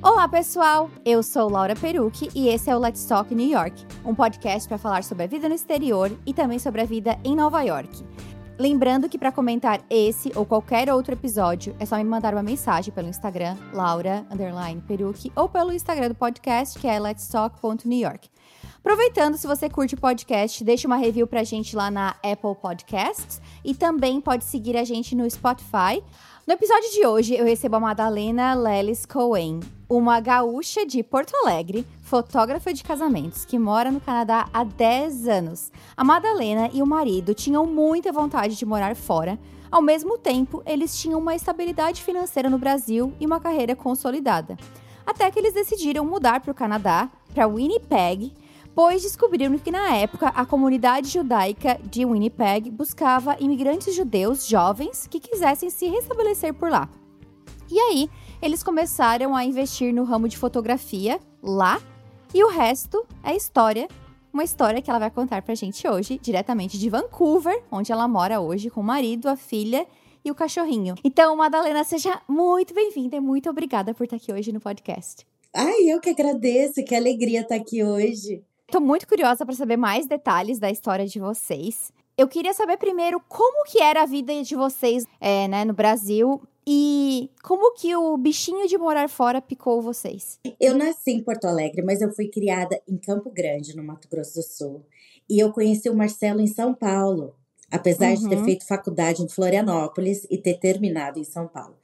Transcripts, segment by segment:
Olá, pessoal! Eu sou Laura Perucchi e esse é o Let's Talk New York, um podcast para falar sobre a vida no exterior e também sobre a vida em Nova York. Lembrando que para comentar esse ou qualquer outro episódio, é só me mandar uma mensagem pelo Instagram, Laura_Perucchi, ou pelo Instagram do podcast, que é letstalk.newyork. Aproveitando, se você curte o podcast, deixa uma review pra gente lá na Apple Podcasts e também pode seguir a gente no Spotify. No episódio de hoje, eu recebo a Madalena Lelis Cohen, uma gaúcha de Porto Alegre, fotógrafa de casamentos, que mora no Canadá há 10 anos. A Madalena e o marido tinham muita vontade de morar fora. Ao mesmo tempo, eles tinham uma estabilidade financeira no Brasil e uma carreira consolidada. Até que eles decidiram mudar para o Canadá, para Winnipeg, pois descobriram que na época a comunidade judaica de Winnipeg buscava imigrantes judeus jovens que quisessem se restabelecer por lá. E aí, eles começaram a investir no ramo de fotografia lá, e o resto é história, uma história que ela vai contar pra gente hoje, diretamente de Vancouver, onde ela mora hoje com o marido, a filha e o cachorrinho. Então, Madalena, seja muito bem-vinda e muito obrigada por estar aqui hoje no podcast. Ai, eu que agradeço, que alegria estar aqui hoje. Tô muito curiosa para saber mais detalhes da história de vocês. Eu queria saber primeiro como que era a vida de vocês no Brasil e como que o bichinho de morar fora picou vocês. Eu nasci em Porto Alegre, mas eu fui criada em Campo Grande, no Mato Grosso do Sul. E eu conheci o Marcelo em São Paulo, apesar de ter feito faculdade em Florianópolis e ter terminado em São Paulo.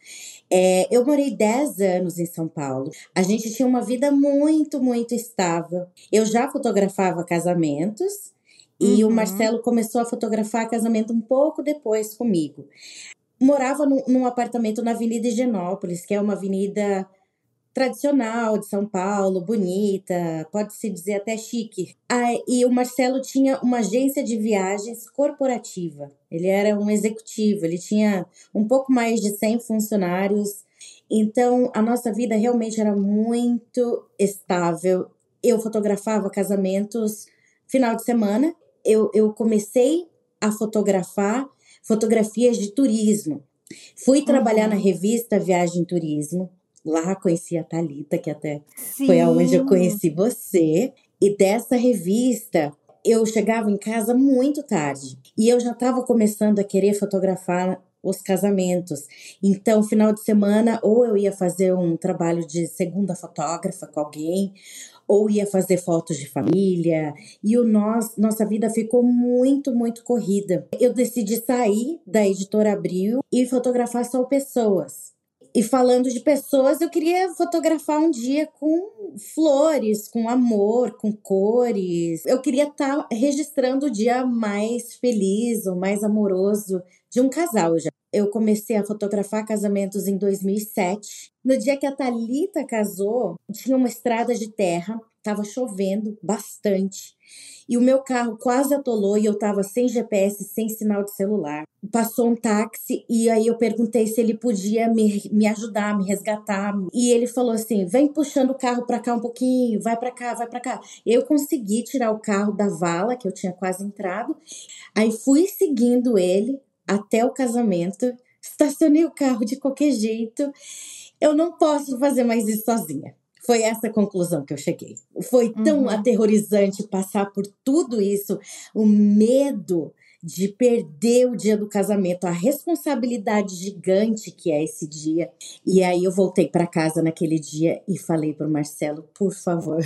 Eu morei 10 anos em São Paulo. A gente tinha uma vida muito, muito estável. Eu já fotografava casamentos e o Marcelo começou a fotografar casamento um pouco depois comigo. Morava num apartamento na Avenida Higienópolis, que é uma avenida tradicional de São Paulo, bonita, pode-se dizer até chique. E o Marcelo tinha uma agência de viagens corporativa. Ele era um executivo, ele tinha um pouco mais de 100 funcionários. Então, a nossa vida realmente era muito estável. Eu fotografava casamentos final de semana. Eu comecei a fotografar fotografias de turismo. Fui trabalhar na revista Viagem e Turismo. Lá conheci a Thalita, que até foi aonde eu conheci você. E dessa revista, eu chegava em casa muito tarde. E eu já estava começando a querer fotografar os casamentos. Então, final de semana, ou eu ia fazer um trabalho de segunda fotógrafa com alguém, ou ia fazer fotos de família. E nossa vida ficou muito, muito corrida. Eu decidi sair da Editora Abril e fotografar só pessoas. E falando de pessoas, eu queria fotografar um dia com flores, com amor, com cores. Eu queria estar registrando o dia mais feliz, ou mais amoroso de um casal já. Eu comecei a fotografar casamentos em 2007. No dia que a Thalita casou, tinha uma estrada de terra, estava chovendo bastante. E o meu carro quase atolou e eu estava sem GPS, sem sinal de celular. Passou um táxi e aí eu perguntei se ele podia me ajudar, me resgatar. E ele falou assim, vem puxando o carro para cá um pouquinho, vai para cá, vai para cá. Eu consegui tirar o carro da vala, que eu tinha quase entrado. Aí fui seguindo ele até o casamento, estacionei o carro de qualquer jeito. Eu não posso fazer mais isso sozinha. Foi essa a conclusão que eu cheguei. Foi tão aterrorizante passar por tudo isso, o medo de perder o dia do casamento, a responsabilidade gigante que é esse dia. E aí eu voltei para casa naquele dia e falei para o Marcelo, por favor,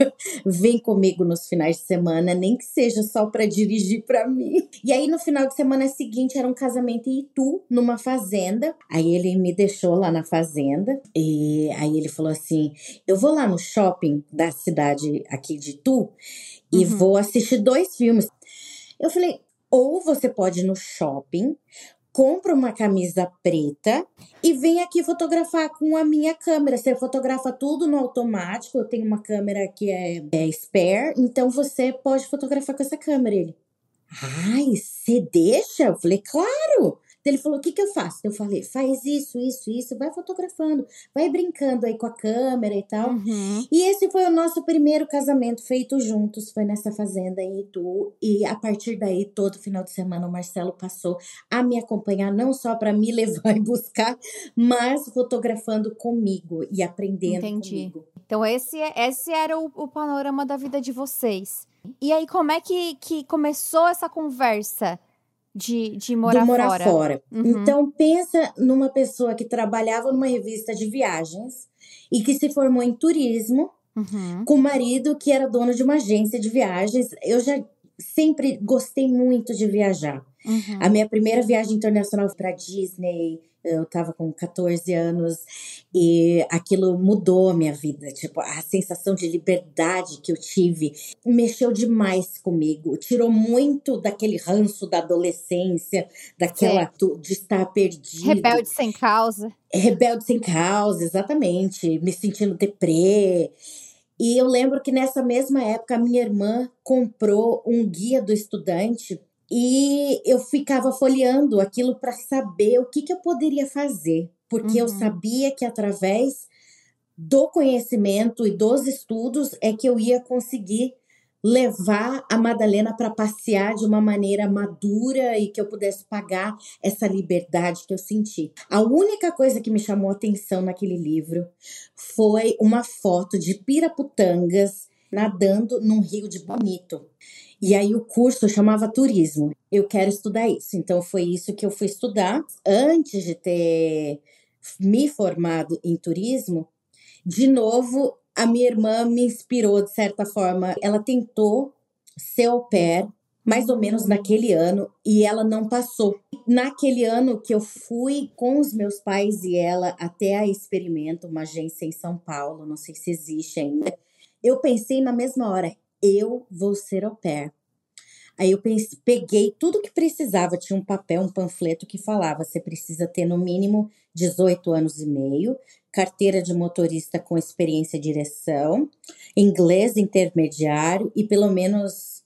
vem comigo nos finais de semana, nem que seja só para dirigir para mim. E aí no final de semana seguinte era um casamento em Itu, numa fazenda. Aí ele me deixou lá na fazenda e aí ele falou assim, eu vou lá no shopping da cidade aqui de Itu e vou assistir 2 filmes. Eu falei, ou você pode ir no shopping, compra uma camisa preta e vem aqui fotografar com a minha câmera. Você fotografa tudo no automático. Eu tenho uma câmera que é spare, então você pode fotografar com essa câmera. Ele, ai, você deixa? Eu falei, claro! Ele falou, o que que eu faço? Eu falei, faz isso, isso, isso, vai fotografando, vai brincando aí com a câmera e tal. E esse foi o nosso primeiro casamento feito juntos, foi nessa fazenda em Itu. E a partir daí, todo final de semana, o Marcelo passou a me acompanhar, não só para me levar e buscar, mas fotografando comigo e aprendendo Entendi. comigo. Então esse era o panorama da vida de vocês. E aí, como é que começou essa conversa de morar Do morar fora? fora. Então, pensa numa pessoa que trabalhava numa revista de viagens e que se formou em turismo, com o marido que era dono de uma agência de viagens. Eu já sempre gostei muito de viajar. A minha primeira viagem internacional foi para Disney. Eu estava com 14 anos e aquilo mudou a minha vida. Tipo, a sensação de liberdade que eu tive mexeu demais comigo. Tirou muito daquele ranço da adolescência, de estar perdido. Rebelde sem causa. Rebelde sem causa, exatamente. Me sentindo deprê. E eu lembro que nessa mesma época a minha irmã comprou um guia do estudante e eu ficava folheando aquilo para saber o que eu poderia fazer, porque eu sabia que através do conhecimento e dos estudos é que eu ia conseguir levar a Madalena para passear de uma maneira madura e que eu pudesse pagar essa liberdade que eu senti. A única coisa que me chamou a atenção naquele livro foi uma foto de piraputangas nadando num rio de Bonito. E aí o curso chamava turismo. Eu quero estudar isso. Então foi isso que eu fui estudar. Antes de ter me formado em turismo, de novo, a minha irmã me inspirou de certa forma. Ela tentou ser au pair, mais ou menos naquele ano, e ela não passou. Naquele ano que eu fui com os meus pais e ela até a Experimento, uma agência em São Paulo, não sei se existe ainda, eu pensei na mesma hora, eu vou ser au pair. Aí eu peguei tudo que precisava, tinha um papel, um panfleto que falava, você precisa ter no mínimo 18 anos e meio, carteira de motorista com experiência de direção, inglês intermediário e pelo menos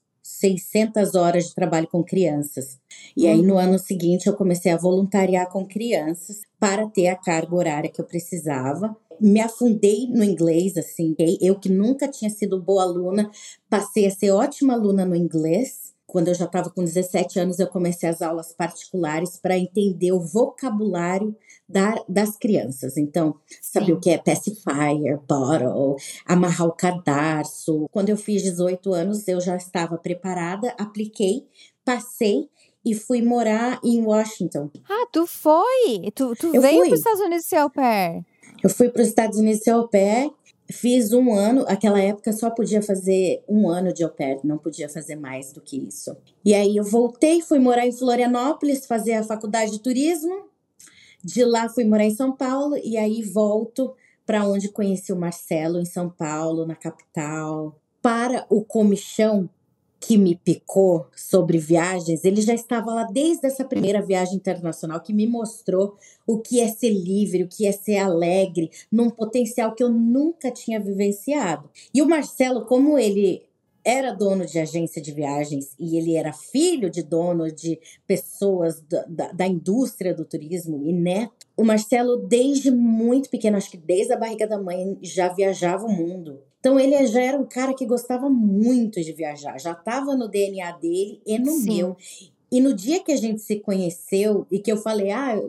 600 horas de trabalho com crianças. E aí no ano seguinte eu comecei a voluntariar com crianças para ter a carga horária que eu precisava. Me afundei no inglês, assim, eu que nunca tinha sido boa aluna, passei a ser ótima aluna no inglês. Quando eu já estava com 17 anos, eu comecei as aulas particulares para entender o vocabulário das crianças. Então, saber o que é pacifier, bottle, amarrar o cadarço. Quando eu fiz 18 anos, eu já estava preparada, apliquei, passei e fui morar em Washington. Ah, tu foi? Tu Eu veio fui. para os Estados Unidos ser au pair? Eu fui para os Estados Unidos ser au pair. Fiz 1 ano, aquela época só podia fazer 1 ano de au pair, não podia fazer mais do que isso. E aí eu voltei, fui morar em Florianópolis, fazer a faculdade de turismo. De lá fui morar em São Paulo e aí volto para onde conheci o Marcelo, em São Paulo, na capital. Para o comichão que me picou sobre viagens, ele já estava lá desde essa primeira viagem internacional que me mostrou o que é ser livre, o que é ser alegre, num potencial que eu nunca tinha vivenciado. E o Marcelo, como ele era dono de agência de viagens e ele era filho de dono de pessoas da indústria do turismo e neto, o Marcelo, desde muito pequeno, acho que desde a barriga da mãe, já viajava o mundo. Então ele já era um cara que gostava muito de viajar, já estava no DNA dele e no meu. E no dia que a gente se conheceu e que eu falei,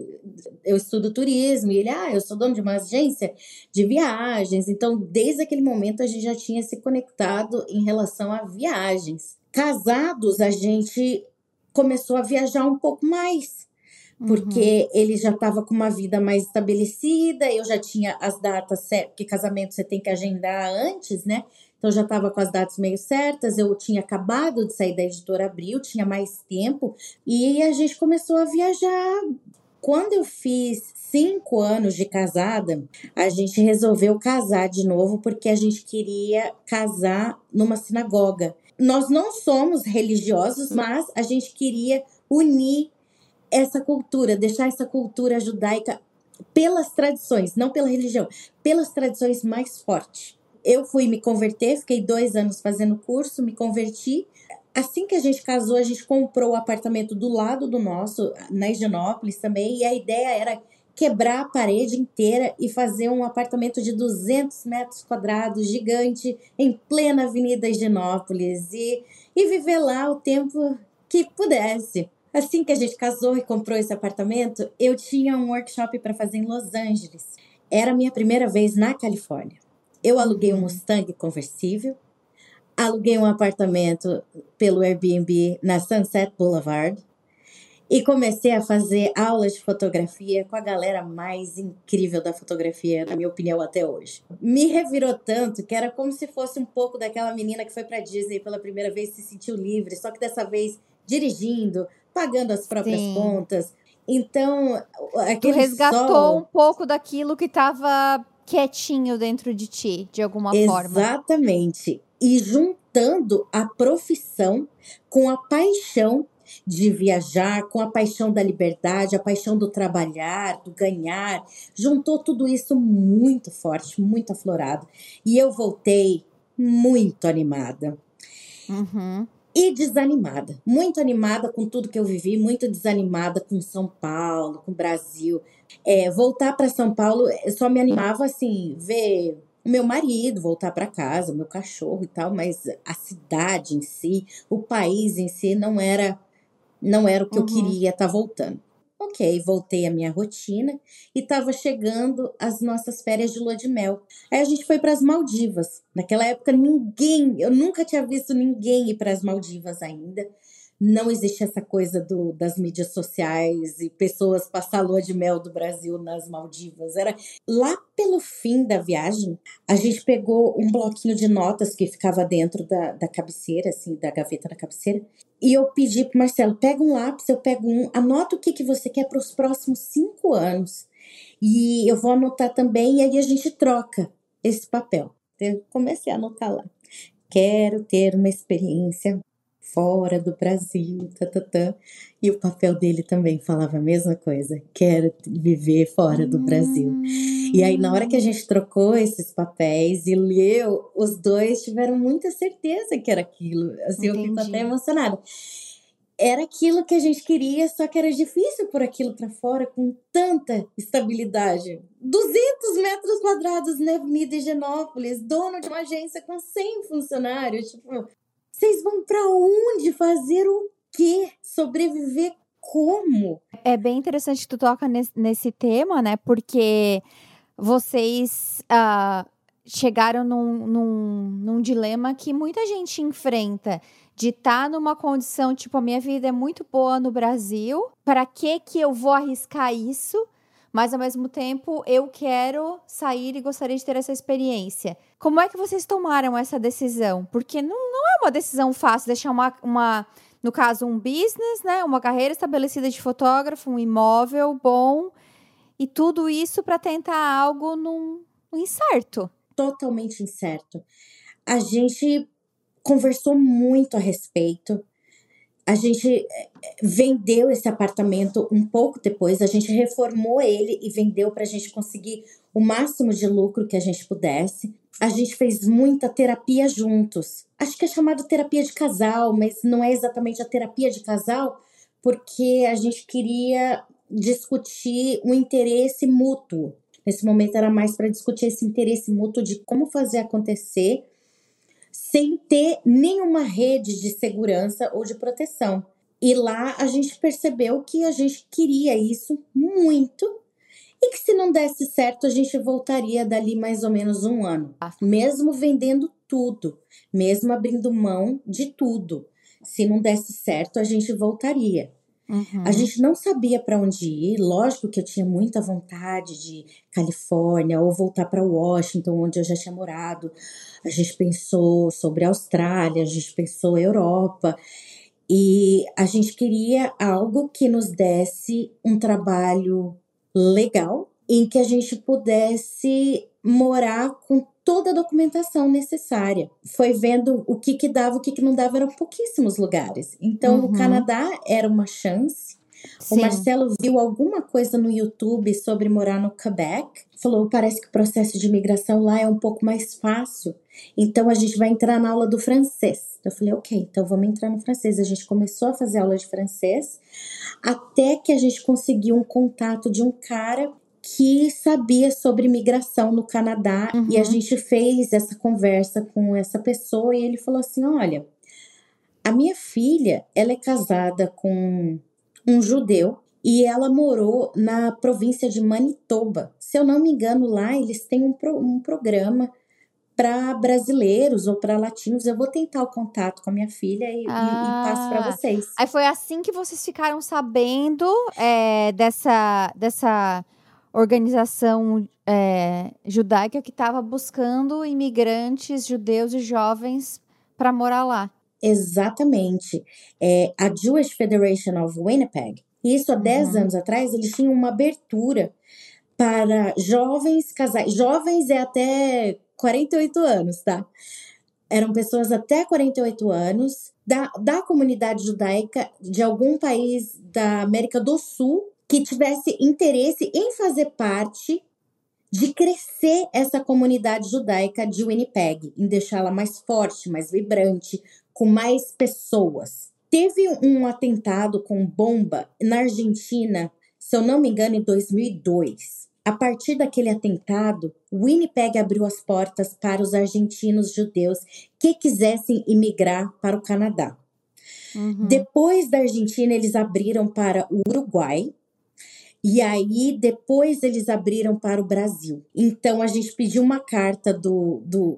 eu estudo turismo, e ele, eu sou dono de uma agência de viagens. Então, desde aquele momento, a gente já tinha se conectado em relação a viagens. Casados, a gente começou a viajar um pouco mais, porque ele já estava com uma vida mais estabelecida, eu já tinha as datas, porque casamento você tem que agendar antes, né? Então, já estava com as datas meio certas, eu tinha acabado de sair da Editora Abril, tinha mais tempo, e a gente começou a viajar. Quando eu fiz 5 anos de casada, a gente resolveu casar de novo, porque a gente queria casar numa sinagoga. Nós não somos religiosos, mas a gente queria unir essa cultura, deixar essa cultura judaica pelas tradições, não pela religião, pelas tradições mais fortes. Eu fui me converter, fiquei 2 anos fazendo curso, me converti. Assim que a gente casou, a gente comprou o apartamento do lado do nosso, na Higienópolis também, e a ideia era quebrar a parede inteira e fazer um apartamento de 200 metros quadrados, gigante, em plena Avenida Higienópolis, e viver lá o tempo que pudesse. Assim que a gente casou e comprou esse apartamento, eu tinha um workshop para fazer em Los Angeles. Era a minha primeira vez na Califórnia. Eu aluguei um Mustang conversível, aluguei um apartamento pelo Airbnb na Sunset Boulevard e comecei a fazer aulas de fotografia com a galera mais incrível da fotografia, na minha opinião, até hoje. Me revirou tanto que era como se fosse um pouco daquela menina que foi pra Disney pela primeira vez e se sentiu livre, só que dessa vez dirigindo, pagando as próprias contas. Então, Tu aquele resgatou um sol... pouco daquilo que estava quietinho dentro de ti, de alguma forma. Exatamente. E juntando a profissão com a paixão de viajar, com a paixão da liberdade, a paixão do trabalhar, do ganhar, juntou tudo isso muito forte, muito aflorado. E eu voltei muito animada. E desanimada, muito animada com tudo que eu vivi, muito desanimada com São Paulo, com o Brasil. Voltar para São Paulo só me animava assim, ver o meu marido voltar para casa, o meu cachorro e tal, mas a cidade em si, o país em si não era o que eu queria estar voltando. Ok, voltei à minha rotina e estava chegando as nossas férias de lua de mel. Aí a gente foi para as Maldivas. Naquela época eu nunca tinha visto ninguém ir para as Maldivas ainda. Não existe essa coisa das mídias sociais e pessoas passar a lua de mel do Brasil nas Maldivas. Era lá pelo fim da viagem, a gente pegou um bloquinho de notas que ficava dentro da cabeceira, assim, da gaveta da cabeceira. E eu pedi pro Marcelo, pega um lápis, eu pego um, anota o que você quer para os próximos 5 anos. E eu vou anotar também, e aí a gente troca esse papel. Eu comecei a anotar lá. Quero ter uma experiência fora do Brasil, E o papel dele também falava a mesma coisa. Quero viver fora do Brasil. E aí, na hora que a gente trocou esses papéis e leu, os dois tiveram muita certeza que era aquilo. Assim, eu fico até emocionada. Era aquilo que a gente queria, só que era difícil pôr aquilo para fora com tanta estabilidade. 200 metros quadrados na Avenida Higienópolis, dono de uma agência com 100 funcionários. Tipo, vocês vão para onde? Fazer o quê? Sobreviver como? É bem interessante que tu toca nesse tema, né? Porque vocês chegaram num dilema que muita gente enfrenta. De estar numa condição, tipo, a minha vida é muito boa no Brasil. Para que eu vou arriscar isso? Mas, ao mesmo tempo, eu quero sair e gostaria de ter essa experiência. Como é que vocês tomaram essa decisão? Porque não é uma decisão fácil deixar no caso, um business, né? Uma carreira estabelecida de fotógrafo, um imóvel bom. E tudo isso para tentar algo num incerto. Totalmente incerto. A gente conversou muito a respeito. A gente vendeu esse apartamento um pouco depois, a gente reformou ele e vendeu para a gente conseguir o máximo de lucro que a gente pudesse. A gente fez muita terapia juntos. Acho que é chamado terapia de casal, mas não é exatamente a terapia de casal, porque a gente queria discutir um interesse mútuo. Nesse momento era mais para discutir esse interesse mútuo de como fazer acontecer sem ter nenhuma rede de segurança ou de proteção. E lá a gente percebeu que a gente queria isso muito e que se não desse certo a gente voltaria dali mais ou menos 1 ano. Mesmo vendendo tudo, mesmo abrindo mão de tudo. Se não desse certo a gente voltaria. A gente não sabia para onde ir. Lógico que eu tinha muita vontade de Califórnia ou voltar para Washington, onde eu já tinha morado. A gente pensou sobre a Austrália, a gente pensou Europa. E a gente queria algo que nos desse um trabalho legal, em que a gente pudesse morar com toda a documentação necessária. Foi vendo o que dava, o que não dava, eram pouquíssimos lugares. Então, o Canadá era uma chance, O Sim. Marcelo viu alguma coisa no YouTube sobre morar no Quebec. Falou, parece que o processo de imigração lá é um pouco mais fácil. Então, a gente vai entrar na aula do francês. Eu falei, ok, então vamos entrar no francês. A gente começou a fazer aula de francês, até que a gente conseguiu um contato de um cara que sabia sobre imigração no Canadá. E a gente fez essa conversa com essa pessoa e ele falou assim, olha, a minha filha, ela é casada com um judeu e ela morou na província de Manitoba. Se eu não me engano, lá eles têm um programa para brasileiros ou para latinos. Eu vou tentar o contato com a minha filha e passo para Ah, vocês. aí foi assim que vocês ficaram sabendo dessa organização judaica que estava buscando imigrantes judeus e jovens para morar lá. Exatamente. A Jewish Federation of Winnipeg. Isso há 10 anos atrás, eles tinham uma abertura para jovens casais. Jovens é até 48 anos, tá? Eram pessoas até 48 anos da comunidade judaica de algum país da América do Sul que tivesse interesse em fazer parte de crescer essa comunidade judaica de Winnipeg, em deixá-la mais forte, mais vibrante, com mais pessoas. Teve um atentado com bomba na Argentina, se eu não me engano, em 2002. A partir daquele atentado, Winnipeg abriu as portas para os argentinos judeus que quisessem imigrar para o Canadá. Depois da Argentina, eles abriram para o Uruguai. E aí, depois eles abriram para o Brasil. Então, a gente pediu uma carta do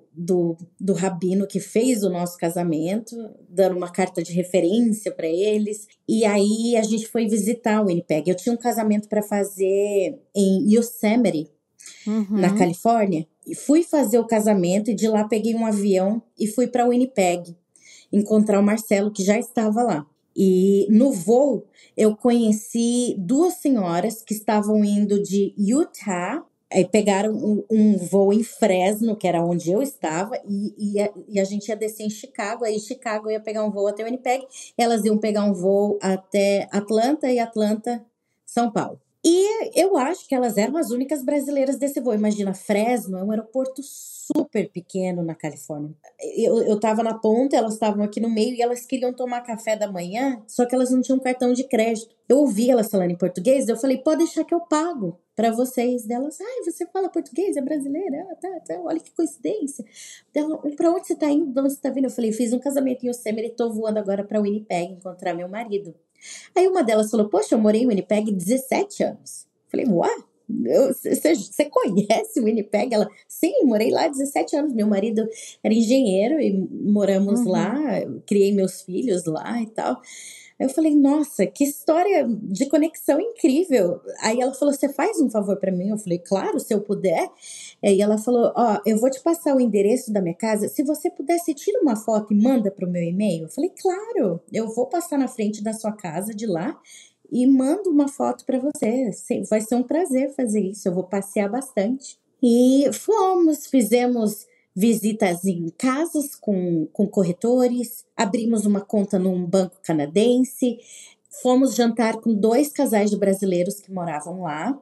rabino que fez o nosso casamento, dando uma carta de referência para eles. E aí, a gente foi visitar o Winnipeg. Eu tinha um casamento para fazer em Yosemite, na Califórnia. E fui fazer o casamento e de lá peguei um avião e fui para Winnipeg encontrar o Marcelo, que já estava lá. E no voo, eu conheci duas senhoras que estavam indo de Utah, pegaram um voo em Fresno, que era onde eu estava, e a gente ia descer em Chicago. Aí, em Chicago, eu ia pegar um voo até Winnipeg, elas iam pegar um voo até Atlanta, e Atlanta, São Paulo. E eu acho que elas eram as únicas brasileiras desse voo. Imagina, Fresno é um aeroporto super pequeno na Califórnia. Eu tava na ponta, elas estavam aqui no meio e elas queriam tomar café da manhã, só que elas não tinham cartão de crédito. Eu ouvi elas falando em português, eu falei, pode deixar que eu pago para vocês. Delas, ai, você fala português, é brasileira? Ah, tá, olha que coincidência. Pra onde você tá indo? De onde você tá vindo? Eu falei, fiz um casamento em Yosemite e tô voando agora pra Winnipeg encontrar meu marido. Aí uma delas falou, poxa, eu morei em Winnipeg 17 anos. Falei, ué? Você conhece o Winnipeg? Ela, sim, morei lá 17 anos. Meu marido era engenheiro e moramos lá, criei meus filhos lá e tal. Aí eu falei, nossa, que história de conexão incrível. Aí ela falou, você faz um favor para mim? Eu falei, claro, se eu puder. Aí ela falou, ó, eu vou te passar o endereço da minha casa. Se você pudesse, tira uma foto e manda pro meu e-mail. Eu falei, claro, eu vou passar na frente da sua casa de lá e mando uma foto para você. Vai ser um prazer fazer isso. Eu vou passear bastante. E fizemos visitas em casas com corretores, abrimos uma conta num banco canadense, fomos jantar com 2 casais de brasileiros que moravam lá.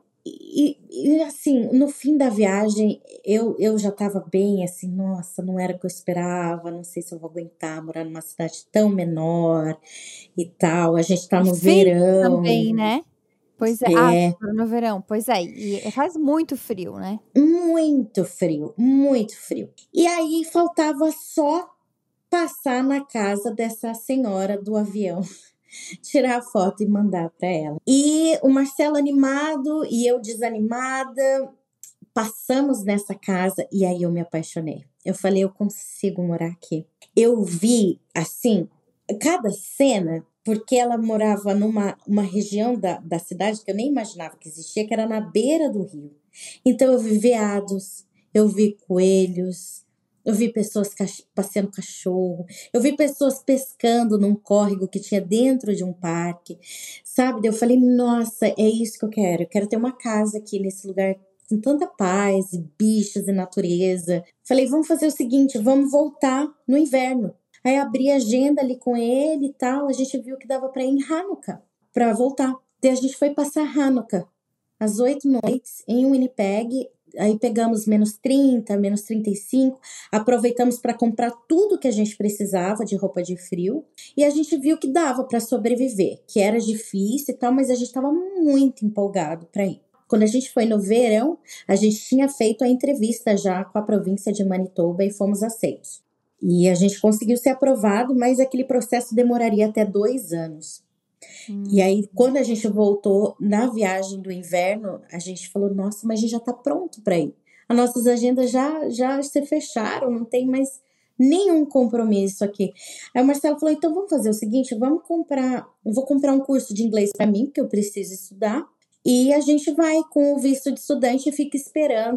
E assim, no fim da viagem, eu já estava bem, assim, nossa, não era o que eu esperava, não sei se eu vou aguentar morar numa cidade tão menor e tal. A gente tá E no frio verão. também, né? Pois é. Ah, no verão. Pois é. E faz muito frio, né? Muito frio, muito frio. E aí faltava só passar na casa dessa senhora do avião, tirar a foto e mandar para ela. E o Marcelo animado e eu desanimada, passamos nessa casa e aí eu me apaixonei. Eu falei, eu consigo morar aqui. Eu vi, assim, cada cena, porque ela morava numa região da cidade que eu nem imaginava que existia, que era na beira do rio. Então eu vi veados, eu vi coelhos, eu vi pessoas passeando cachorro, eu vi pessoas pescando num córrego que tinha dentro de um parque, sabe? Eu falei, nossa, é isso que eu quero ter uma casa aqui nesse lugar com tanta paz, e bichos e natureza. Falei, vamos fazer o seguinte, vamos voltar no inverno. Aí abri a agenda ali com ele e tal, a gente viu que dava para ir em Hanukkah, para voltar. Daí a gente foi passar Hanukkah, as 8 noites, em Winnipeg. Aí pegamos -30, -35, aproveitamos para comprar tudo que a gente precisava de roupa de frio. E a gente viu que dava para sobreviver, que era difícil e tal, mas a gente estava muito empolgado para ir. Quando a gente foi no verão, a gente tinha feito a entrevista já com a província de Manitoba e fomos aceitos. E a gente conseguiu ser aprovado, mas aquele processo demoraria até 2 anos. E aí, quando a gente voltou na viagem do inverno, a gente falou, nossa, mas a gente já tá pronto para ir. As nossas agendas já se fecharam, não tem mais nenhum compromisso aqui. Aí o Marcelo falou, então vamos fazer o seguinte, eu vou comprar um curso de inglês para mim, porque eu preciso estudar, e a gente vai com o visto de estudante e fica esperando.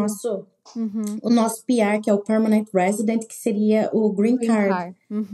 O nosso PR, que é o Permanent Resident, que seria o Green Card.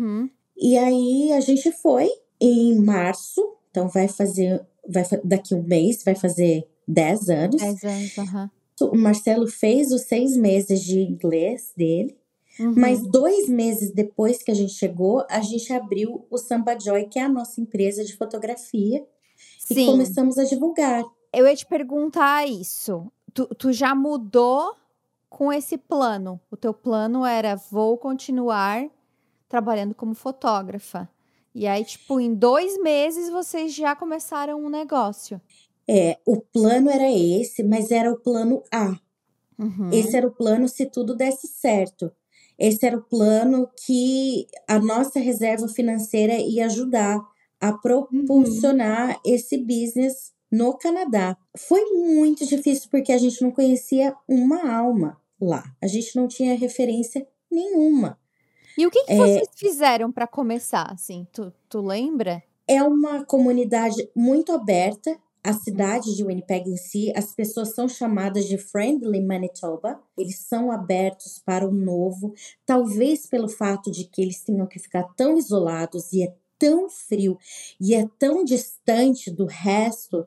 E aí a gente foi em março, então daqui um mês, vai fazer 10 anos. 10 anos, O Marcelo fez os 6 meses de inglês dele, mas 2 meses depois que a gente chegou, a gente abriu o Samba Joy, que é a nossa empresa de fotografia, e começamos a divulgar. Eu ia te perguntar isso. Tu já mudou com esse plano? O teu plano era, vou continuar trabalhando como fotógrafa. E aí, tipo, em 2 meses, vocês já começaram um negócio. O plano era esse, mas era o plano A. Esse era o plano se tudo desse certo. Esse era o plano que a nossa reserva financeira ia ajudar a propulsionar esse business no Canadá. Foi muito difícil porque a gente não conhecia uma alma lá. A gente não tinha referência nenhuma. E o que vocês fizeram para começar, assim? Tu lembra? É uma comunidade muito aberta. A cidade de Winnipeg em si, as pessoas são chamadas de Friendly Manitoba. Eles são abertos para o novo. Talvez pelo fato de que eles tenham que ficar tão isolados e é tão frio e é tão distante do resto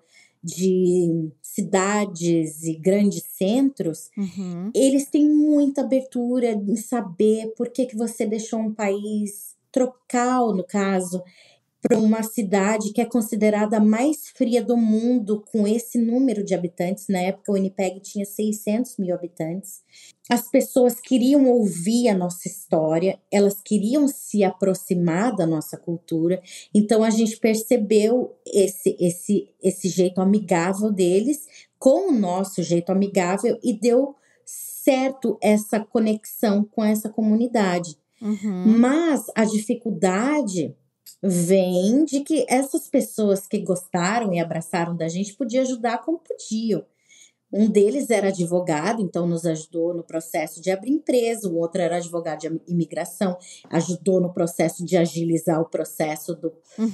de cidades e grandes centros, eles têm muita abertura em saber por que você deixou um país tropical, no caso, para uma cidade que é considerada a mais fria do mundo, com esse número de habitantes. Na época, o Winnipeg tinha 600 mil habitantes. As pessoas queriam ouvir a nossa história, elas queriam se aproximar da nossa cultura. Então, a gente percebeu esse jeito amigável deles com o nosso jeito amigável e deu certo essa conexão com essa comunidade. Mas a dificuldade vem de que essas pessoas que gostaram e abraçaram da gente podiam ajudar como podiam. Um deles era advogado, então nos ajudou no processo de abrir empresa. O outro era advogado de imigração, ajudou no processo de agilizar o processo do...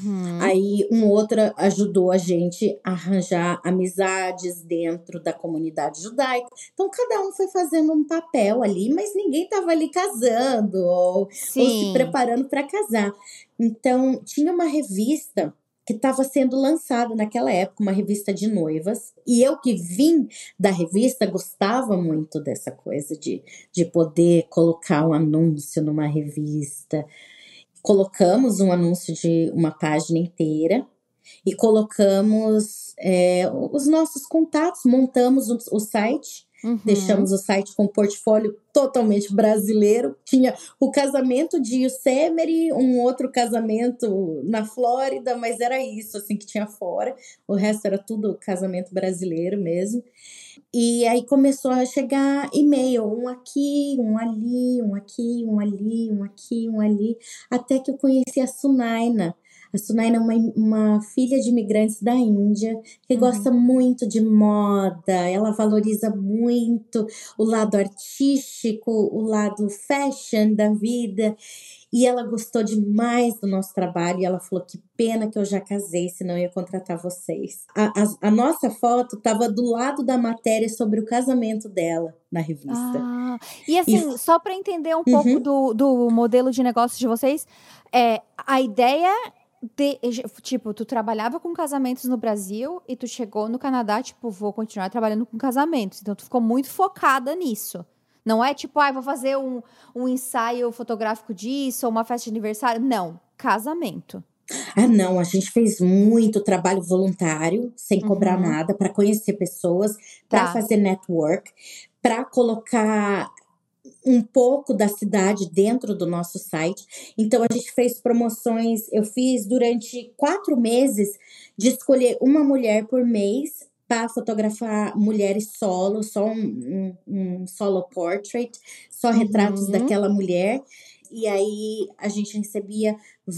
Aí um outro ajudou a gente a arranjar amizades dentro da comunidade judaica. Então cada um foi fazendo um papel ali, mas ninguém estava ali casando ou se preparando para casar. Então tinha uma revista que estava sendo lançado naquela época, uma revista de noivas. E eu que vim da revista gostava muito dessa coisa de poder colocar um anúncio numa revista. Colocamos um anúncio de uma página inteira e colocamos os nossos contatos, montamos o site. Deixamos o site com um portfólio totalmente brasileiro. Tinha o casamento de Yosemite, um outro casamento na Flórida, mas era isso assim que tinha fora. O resto era tudo casamento brasileiro mesmo. E aí começou a chegar e-mail, um aqui, um ali, um aqui, um ali, um aqui, um ali, até que eu conheci a Sunaina. A Sunaina é uma filha de imigrantes da Índia que gosta muito de moda, ela valoriza muito o lado artístico, o lado fashion da vida. E ela gostou demais do nosso trabalho e ela falou, que pena que eu já casei, senão eu ia contratar vocês. A nossa foto estava do lado da matéria sobre o casamento dela na revista. E assim, só para entender um pouco do modelo de negócio de vocês, a ideia... Tipo, tu trabalhava com casamentos no Brasil e tu chegou no Canadá, tipo, vou continuar trabalhando com casamentos. Então, tu ficou muito focada nisso. Não é tipo, vou fazer um ensaio fotográfico disso, ou uma festa de aniversário. Não, casamento. Ah, não, a gente fez muito trabalho voluntário, sem cobrar nada, para conhecer pessoas, para Tá. fazer network, para colocar um pouco da cidade dentro do nosso site. Então, a gente fez promoções. Eu fiz durante 4 meses de escolher uma mulher por mês para fotografar mulheres solo, só um solo portrait, só retratos daquela mulher. E aí a gente recebia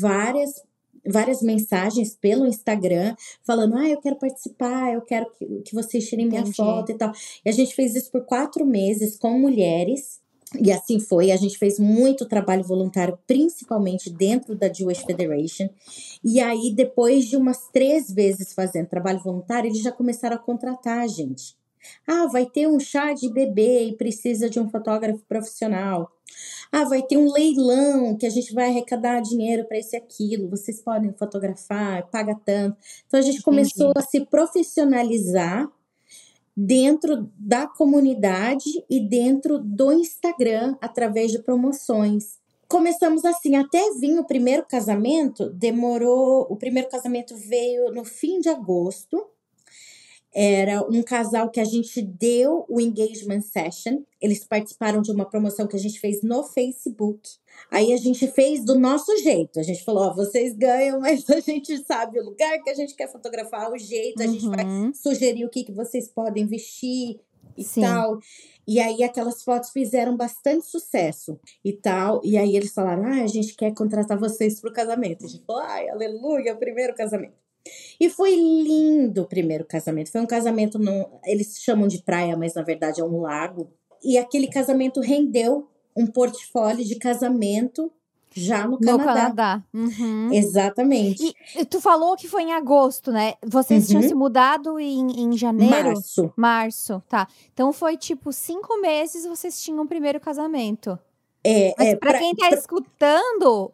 várias mensagens pelo Instagram falando: eu quero participar, eu quero que vocês tirem minha foto e tal. E a gente fez isso por 4 meses com mulheres. E assim foi, a gente fez muito trabalho voluntário, principalmente dentro da Jewish Federation. E aí, depois de umas 3 vezes fazendo trabalho voluntário, eles já começaram a contratar a gente. Vai ter um chá de bebê e precisa de um fotógrafo profissional. Vai ter um leilão que a gente vai arrecadar dinheiro para esse e aquilo. Vocês podem fotografar, paga tanto. Então a gente começou a se profissionalizar dentro da comunidade e dentro do Instagram, através de promoções. Começamos assim, até vir o primeiro casamento, demorou. O primeiro casamento veio no fim de agosto. Era um casal que a gente deu o engagement session. Eles participaram de uma promoção que a gente fez no Facebook. Aí a gente fez do nosso jeito. A gente falou: vocês ganham, mas a gente sabe o lugar que a gente quer fotografar, o jeito. A gente vai sugerir o que vocês podem vestir e tal. E aí aquelas fotos fizeram bastante sucesso e tal. E aí eles falaram: a gente quer contratar vocês para o casamento. A gente falou: aleluia, o primeiro casamento. E foi lindo o primeiro casamento. Foi um casamento, eles chamam de praia, mas na verdade é um lago. E aquele casamento rendeu um portfólio de casamento já no Canadá. Exatamente. E tu falou que foi em agosto, né? Vocês tinham se mudado em janeiro? Março, tá. Então foi tipo 5 meses vocês tinham o primeiro casamento. Mas pra quem tá escutando,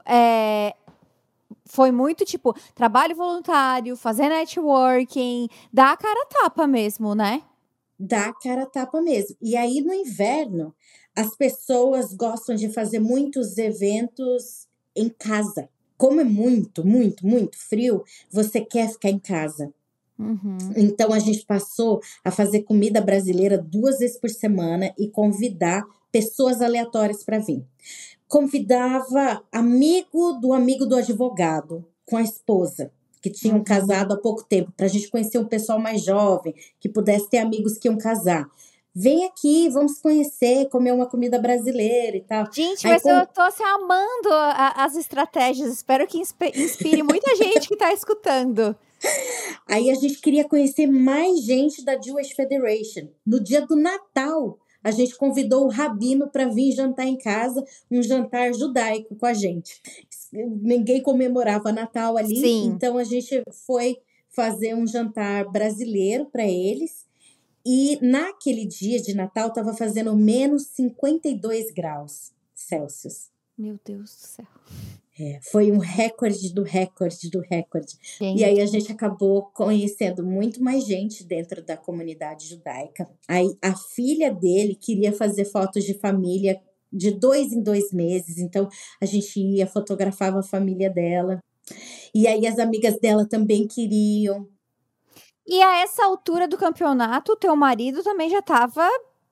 foi muito, tipo, trabalho voluntário, fazer networking, dar a cara a tapa mesmo, né? Dá a cara a tapa mesmo. E aí, no inverno, as pessoas gostam de fazer muitos eventos em casa. Como é muito, muito, muito frio, você quer ficar em casa. Então, a gente passou a fazer comida brasileira 2 vezes por semana e convidar pessoas aleatórias para vir. Convidava amigo do advogado com a esposa, que tinham casado há pouco tempo, para a gente conhecer um pessoal mais jovem, que pudesse ter amigos que iam casar. Vem aqui, vamos conhecer, comer uma comida brasileira e tal. Gente, mas eu tô assim, amando as estratégias. Espero que inspire muita gente que tá escutando. Aí a gente queria conhecer mais gente da Jewish Federation. No dia do Natal, a gente convidou o rabino para vir jantar em casa, um jantar judaico com a gente. Ninguém comemorava Natal ali, então a gente foi fazer um jantar brasileiro para eles. E naquele dia de Natal estava fazendo menos 52 graus Celsius. Meu Deus do céu. Foi um recorde do recorde do recorde. E aí a gente acabou conhecendo muito mais gente dentro da comunidade judaica. Aí a filha dele queria fazer fotos de família de 2 em 2 meses. Então a gente ia, fotografava a família dela. E aí as amigas dela também queriam. E a essa altura do campeonato, o teu marido também já estava...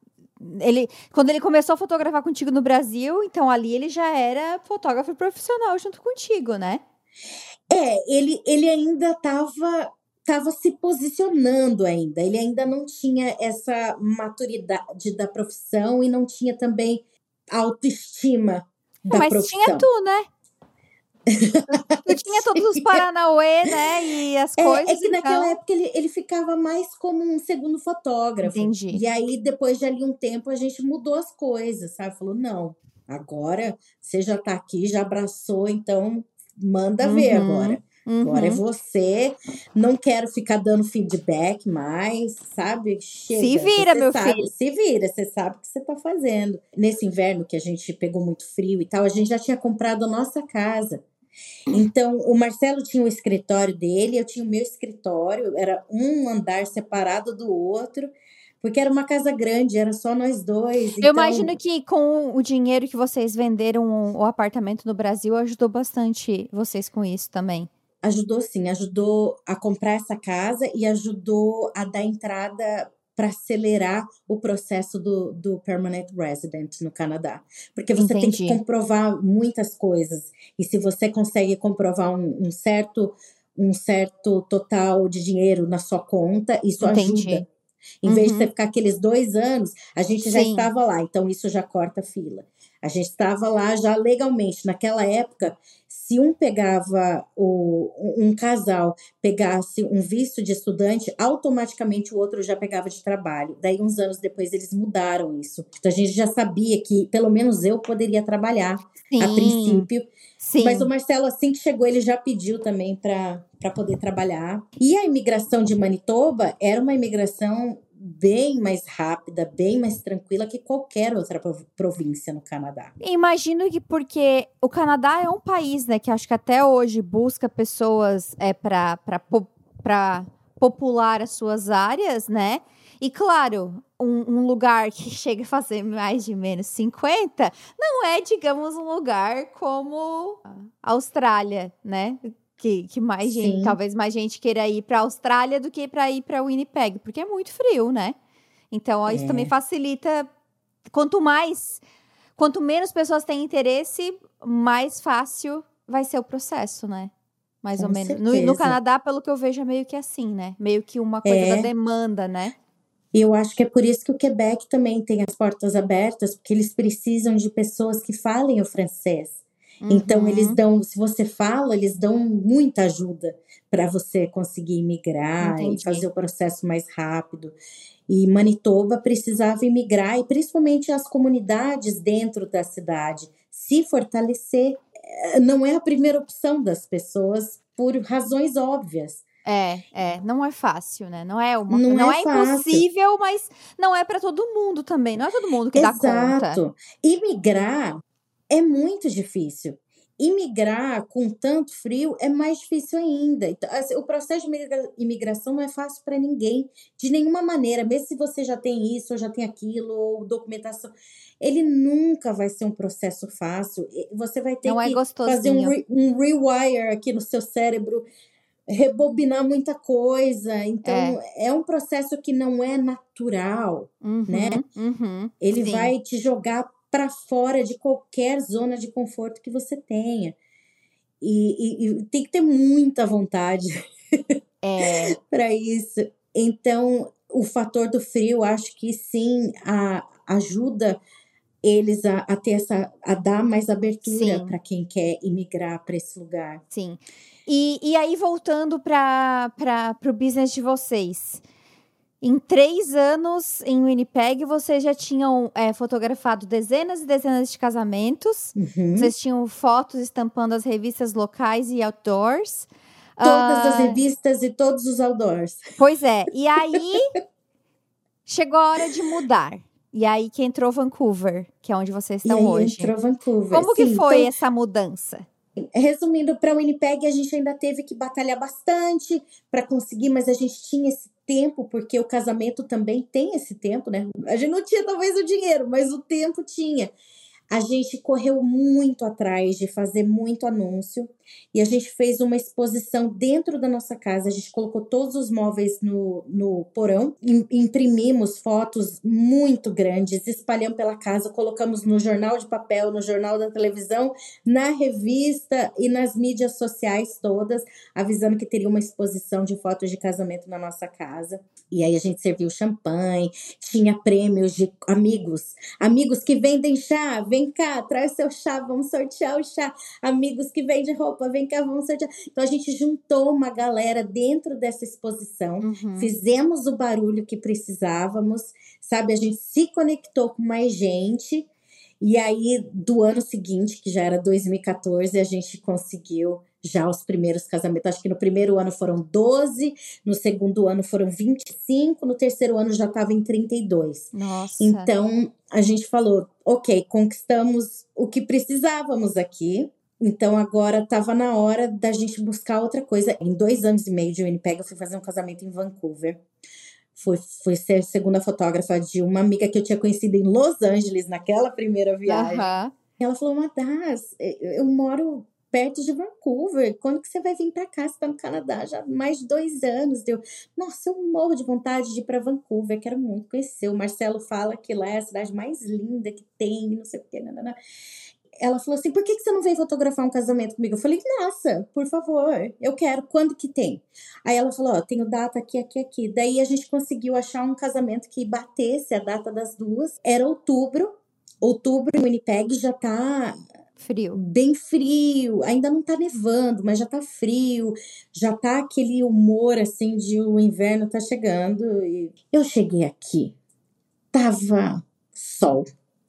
Quando ele começou a fotografar contigo no Brasil, então ali ele já era fotógrafo profissional junto contigo, né? Ele ainda estava se posicionando ainda. Ele ainda não tinha essa maturidade da profissão e não tinha também autoestima da profissão. Mas tinha tu, né? Tu tinha todos os paranauê, né? E as coisas. É que naquela época ele ficava mais como um segundo fotógrafo. Entendi. E aí, depois de ali um tempo, a gente mudou as coisas, sabe? Falou: não, agora você já tá aqui, já abraçou, então manda ver agora. Agora é você. Não quero ficar dando feedback mais, sabe? Chega. Se vira, meu filho. Se vira, você sabe o que você tá fazendo. Nesse inverno que a gente pegou muito frio e tal, a gente já tinha comprado a nossa casa. Então, o Marcelo tinha o escritório dele, eu tinha o meu escritório, era um andar separado do outro, porque era uma casa grande, era só nós dois. Eu imagino que com o dinheiro que vocês venderam o apartamento no Brasil, ajudou bastante vocês com isso também. Ajudou sim, ajudou a comprar essa casa e ajudou a dar entrada para acelerar o processo do permanent resident no Canadá. Porque você tem que Entendi. comprovar muitas coisas. E se você consegue comprovar um certo total de dinheiro na sua conta, isso ajuda. Entendi. Em vez de você Uhum. ficar aqueles 2 anos, a gente já Sim. estava lá, então isso já corta a fila. A gente estava lá já legalmente. Naquela época, se um casal pegasse um visto de estudante, automaticamente o outro já pegava de trabalho. Daí, uns anos depois, eles mudaram isso. Então, a gente já sabia que, pelo menos eu, poderia trabalhar a Sim. princípio. Mas o Sim. Marcelo, assim que chegou, ele já pediu também para poder trabalhar. E a imigração de Manitoba era uma imigração bem mais rápida, bem mais tranquila que qualquer outra província no Canadá. Imagino que porque o Canadá é um país, né, que acho que até hoje busca pessoas para popular as suas áreas, né? E claro, um lugar que chega a fazer mais de menos 50 não é, digamos, um lugar como a Austrália, né? Que mais gente, Sim, talvez mais gente queira ir para a Austrália do que para ir para Winnipeg, porque é muito frio, né? Então, ó, isso também é, facilita. Quanto menos pessoas têm interesse, mais fácil vai ser o processo, né? Mais ou com menos. No certeza. Canadá, pelo que eu vejo, é meio que assim, né? Meio que uma coisa da É, demanda, né? e eu acho que é por isso que o Quebec também tem as portas abertas, porque eles precisam de pessoas que falem o francês. Então, eles Uhum, dão, se você fala, eles dão muita ajuda para você conseguir imigrar e fazer entendi. o processo mais rápido. E Manitoba precisava imigrar, e principalmente as comunidades dentro da cidade, se fortalecer. Não é a primeira opção das pessoas, por razões óbvias. Não é fácil, né? Não Não é é fácil. impossível, mas não é para todo mundo também. Não é todo mundo que dá conta. Exato. Imigrar é muito difícil. Imigrar com tanto frio é mais difícil ainda. Então, assim, o processo de imigração não é fácil para ninguém, de nenhuma maneira, mesmo se você já tem isso, ou já tem aquilo, ou documentação, ele nunca vai ser um processo fácil. Você vai ter Não é que fazer gostosinho. um rewire aqui no seu cérebro, rebobinar muita coisa. Então, É. é um processo que não é natural, né? Uhum, uhum. Ele Sim. vai te jogar para fora de qualquer zona de conforto que você tenha. E tem que ter muita vontade É. para isso. Então, o fator do frio, acho que sim, ajuda eles a ter a dar mais abertura Sim. para quem quer imigrar para esse lugar. Sim. E aí, voltando para o business de vocês. Em 3 anos em Winnipeg, vocês já tinham fotografado dezenas e dezenas de casamentos. Uhum. Vocês tinham fotos estampando as revistas locais e outdoors. Todas as Ah, revistas e todos os outdoors. pois é. E aí, chegou a hora de mudar. E aí que entrou Vancouver, que é onde vocês E estão aí hoje. entrou Vancouver. Como que Sim, foi então essa mudança? resumindo, para o Winnipeg a gente ainda teve que batalhar bastante para conseguir, mas a gente tinha esse tempo, porque o casamento também tem esse tempo, né? A gente não tinha talvez o dinheiro, mas o tempo tinha. A gente correu muito atrás de fazer muito anúncio e a gente fez uma exposição dentro da nossa casa. A gente colocou todos os móveis no porão, imprimimos fotos muito grandes, espalhamos pela casa, colocamos no jornal de papel, no jornal da televisão, na revista e nas mídias sociais todas, avisando que teria uma exposição de fotos de casamento na nossa casa. E aí a gente serviu champanhe, tinha prêmios de amigos. Amigos que vendem chá, vem cá, traz seu chá, vamos sortear o chá. Amigos que vendem roupa, vem cá, vamos sortear. Então a gente juntou uma galera dentro dessa exposição, Uhum. fizemos o barulho que precisávamos, sabe? A gente se conectou com mais gente. E aí, do ano seguinte, que já era 2014, a gente conseguiu já os primeiros casamentos. Acho que no primeiro ano foram 12, no segundo ano foram 25, no terceiro ano já estava em 32. Nossa. Então, a gente falou, ok, conquistamos o que precisávamos aqui, então agora estava na hora da gente buscar outra coisa. Em 2 anos e meio de Winnipeg, eu fui fazer um casamento em Vancouver. Fui ser segunda fotógrafa de uma amiga que eu tinha conhecido em Los Angeles naquela primeira viagem. Aham. E ela falou, Madas, eu moro perto de Vancouver. Quando que você vai vir pra cá? Você tá no Canadá já há mais de 2 anos. Deu, nossa, eu morro de vontade de ir pra Vancouver, quero muito conhecer. O Marcelo fala que lá é a cidade mais linda que tem, não sei o quê, nananã. Ela falou assim, por que você não veio fotografar um casamento comigo? Eu falei, nossa, por favor, eu quero, quando que tem? Aí ela falou, ó, tenho data aqui, aqui, aqui. Daí a gente conseguiu achar um casamento que batesse a data das duas. Era outubro. Outubro em Winnipeg já tá Frio. bem frio, ainda não tá nevando, mas já tá frio, já tá aquele humor assim de o inverno tá chegando. E eu cheguei aqui, tava sol,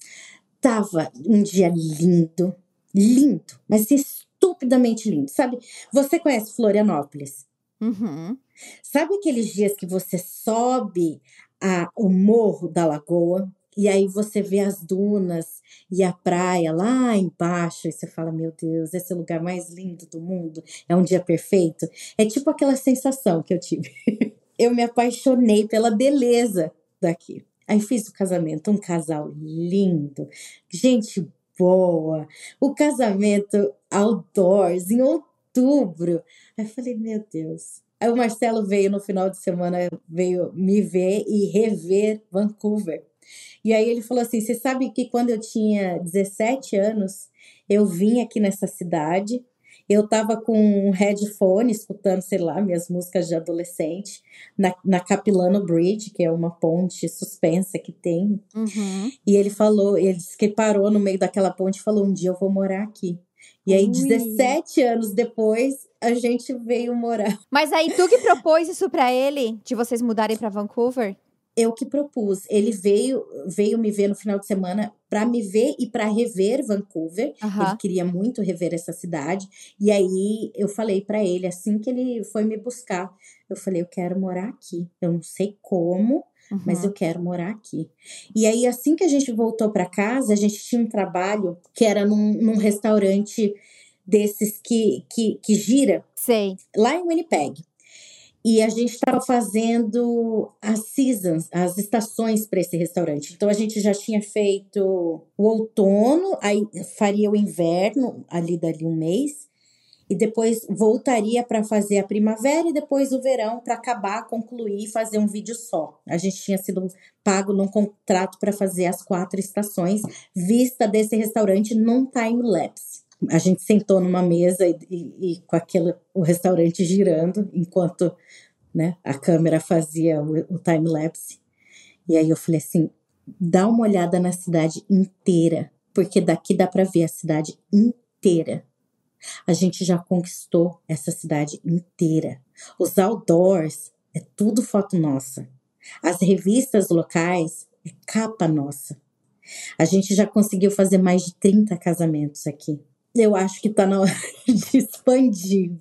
tava um dia lindo, lindo, mas estupidamente lindo, sabe? Você conhece Florianópolis? Uhum. Sabe aqueles dias que você sobe o morro da lagoa e aí você vê as dunas e a praia lá embaixo e você fala, meu Deus, esse é o lugar mais lindo do mundo, é um dia perfeito? É tipo aquela sensação que eu tive. Eu me apaixonei pela beleza daqui. Aí fiz o casamento, um casal lindo, gente boa, o casamento outdoors em outubro. Aí eu falei, meu Deus. Aí o Marcelo veio no final de semana, veio me ver e rever Vancouver. E aí ele falou assim, você sabe que quando eu tinha 17 anos, eu vim aqui nessa cidade, eu tava com um headphone, escutando, sei lá, minhas músicas de adolescente, na Capilano Bridge, que é uma ponte suspensa que tem. Uhum. E ele falou, ele disse que parou no meio daquela ponte e falou, um dia eu vou morar aqui. E aí, Ui. 17 anos depois, a gente veio morar. Mas aí tu que propôs isso pra ele, de vocês mudarem pra Vancouver? Eu que propus. Ele veio me ver no final de semana para me ver e para rever Vancouver. Ele Aham. queria muito rever essa cidade. E aí eu falei para ele, assim que ele foi me buscar, eu falei, eu quero morar aqui. Eu não sei como, mas eu Uhum. quero morar aqui. E aí, assim que a gente voltou para casa, a gente tinha um trabalho que era num restaurante desses que gira, Sei. lá em Winnipeg. E a gente estava fazendo as seasons, as estações para esse restaurante. Então a gente já tinha feito o outono, aí faria o inverno, ali dali um mês, e depois voltaria para fazer a primavera e depois o verão para acabar, concluir e fazer um vídeo só. A gente tinha sido pago num contrato para fazer as 4 estações, vista desse restaurante num time-lapse. A gente sentou numa mesa e com o restaurante girando, enquanto, né, a câmera fazia o time-lapse. E aí eu falei assim, dá uma olhada na cidade inteira, porque daqui dá para ver a cidade inteira. A gente já conquistou essa cidade inteira. Os outdoors é tudo foto nossa. As revistas locais é capa nossa. A gente já conseguiu fazer mais de 30 casamentos aqui. Eu acho que tá na hora de expandir.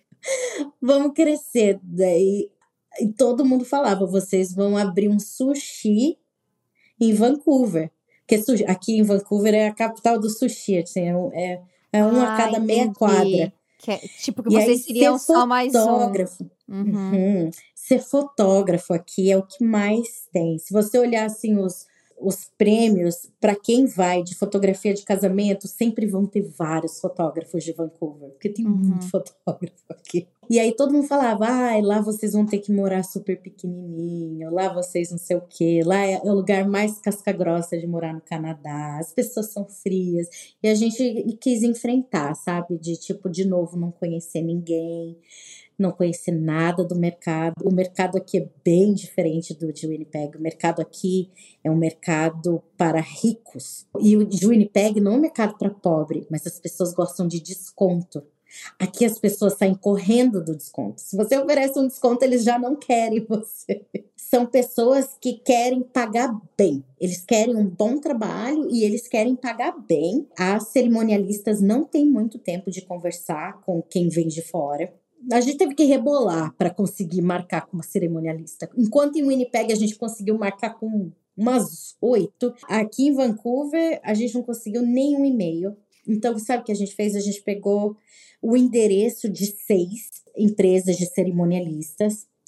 Vamos crescer. Daí, e todo mundo falava, vocês vão abrir um sushi em Vancouver. Porque aqui em Vancouver é a capital do sushi, assim, é um a cada meia quadra. Entendi. Tipo, que E aí, vocês ser seriam só mais um. fotógrafo. Uhum. Ser fotógrafo aqui é o que mais tem. Se você olhar assim os prêmios, para quem vai de fotografia de casamento, sempre vão ter vários fotógrafos de Vancouver, porque tem muito fotógrafo aqui. E aí todo mundo falava, lá vocês vão ter que morar super pequenininho, lá vocês não sei o quê, lá é o lugar mais casca-grossa de morar no Canadá, as pessoas são frias. E a gente quis enfrentar, sabe? De tipo, de novo, não conhecer ninguém, não conhecer nada do mercado. O mercado aqui é bem diferente do de Winnipeg. O mercado aqui é um mercado para ricos. E o de Winnipeg não é um mercado para pobre, mas as pessoas gostam de desconto. Aqui as pessoas saem correndo do desconto. Se você oferece um desconto, eles já não querem você. São pessoas que querem pagar bem. Eles querem um bom trabalho e eles querem pagar bem. As cerimonialistas não têm muito tempo de conversar com quem vem de fora. A gente teve que rebolar para conseguir marcar com uma cerimonialista. Enquanto em Winnipeg a gente conseguiu marcar com umas 8, aqui em Vancouver a gente não conseguiu nenhum e-mail. Então, sabe o que a gente fez? A gente pegou o endereço de 6 empresas de cerimonialistas.